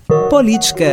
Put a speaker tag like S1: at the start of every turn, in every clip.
S1: Política.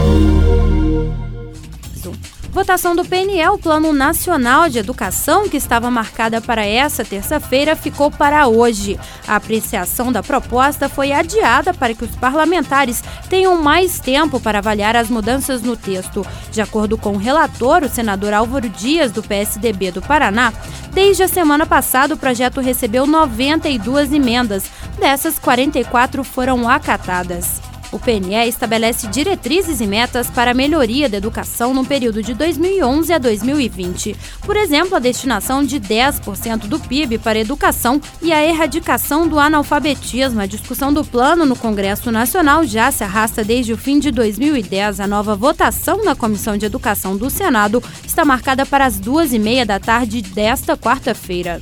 S2: Votação do PNE, o Plano Nacional de Educação, que estava marcada para essa terça-feira, ficou para hoje. A apreciação da proposta foi adiada para que os parlamentares tenham mais tempo para avaliar as mudanças no texto. De acordo com o relator, o senador Álvaro Dias, do PSDB do Paraná, desde a semana passada o projeto recebeu 92 emendas. Dessas, 44 foram acatadas. O PNE estabelece diretrizes e metas para a melhoria da educação no período de 2011 a 2020. Por exemplo, a destinação de 10% do PIB para a educação e a erradicação do analfabetismo. A discussão do plano no Congresso Nacional já se arrasta desde o fim de 2010. A nova votação na Comissão de Educação do Senado está marcada para as 2h30 da tarde desta quarta-feira.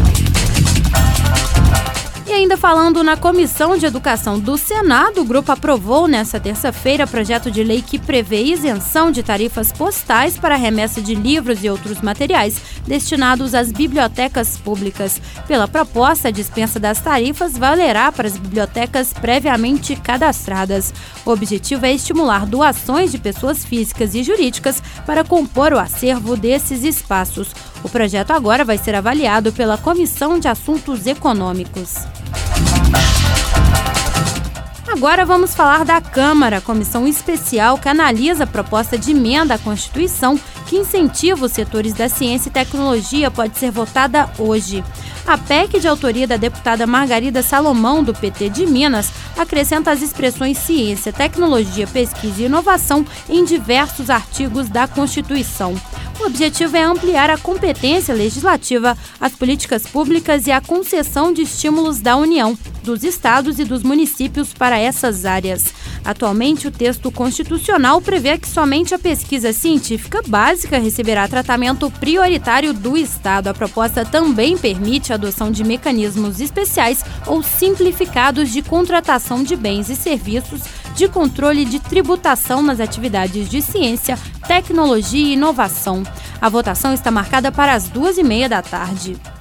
S2: E ainda falando na Comissão de Educação do Senado, o grupo aprovou nesta terça-feira projeto de lei que prevê isenção de tarifas postais para remessa de livros e outros materiais destinados às bibliotecas públicas. Pela proposta, a dispensa das tarifas valerá para as bibliotecas previamente cadastradas. O objetivo é estimular doações de pessoas físicas e jurídicas para compor o acervo desses espaços. O projeto agora vai ser avaliado pela Comissão de Assuntos Econômicos. Agora vamos falar da Câmara, a comissão especial que analisa a proposta de emenda à Constituição que incentiva os setores da ciência e tecnologia pode ser votada hoje. A PEC, de autoria da deputada Margarida Salomão, do PT de Minas, acrescenta as expressões ciência, tecnologia, pesquisa e inovação em diversos artigos da Constituição. O objetivo é ampliar a competência legislativa, as políticas públicas e a concessão de estímulos da União, dos estados e dos municípios para essas áreas. Atualmente, o texto constitucional prevê que somente a pesquisa científica básica receberá tratamento prioritário do Estado. A proposta também permite a adoção de mecanismos especiais ou simplificados de contratação de bens e serviços, de controle de tributação nas atividades de ciência, tecnologia e inovação. A votação está marcada para as 2h30 da tarde.